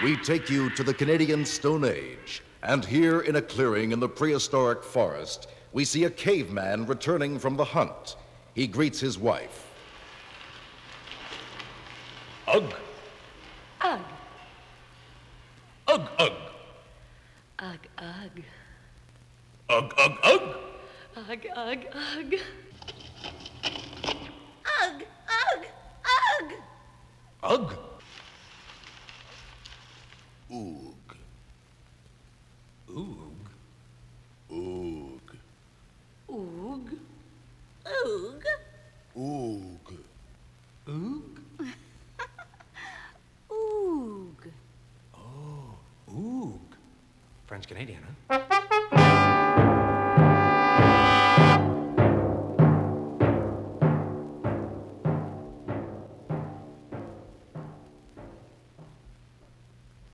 we take you to the Canadian Stone Age. And here in a clearing in the prehistoric forest, we see a caveman returning from the hunt. He greets his wife. Ugh. Ugh. Ugh, ugh. Ugh, ugh. Ugh, ugh, ugh. Ugh, ugh, ugh. Ugh, ugh, ugh. Ugh. Oog. Oog. Oog. Oog. Oog. Oog. Oog. Oog. Oh, oog. French Canadian, huh?